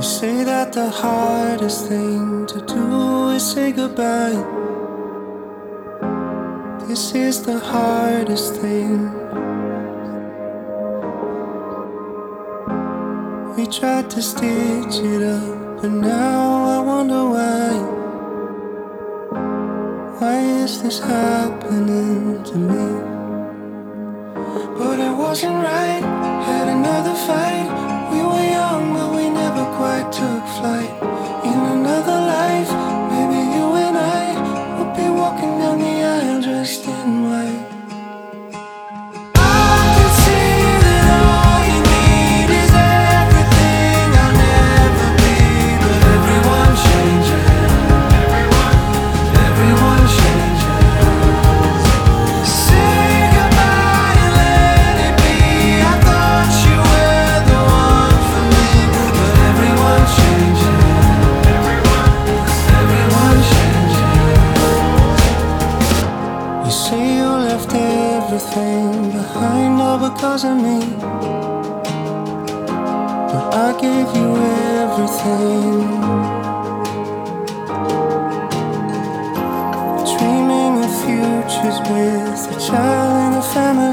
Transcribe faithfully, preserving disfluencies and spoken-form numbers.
You say that the hardest thing to do is say goodbye. This is the hardest thing. We tried to stitch it up, but now I wonder why. Why is this happening to me? But it wasn't right, had another fight. We were young, but we never quite took flight. In another life, maybe you and I would be walking down the aisle dressed in white. I can see that all you need is everything I'll never be. But everyone changes, everyone changes. Say goodbye and let it be. I thought you were the one for me. But everyone changes, everyone changes. You say you left everything behind all because of me, but I gave you everything. Dreaming of futures with a child and a family.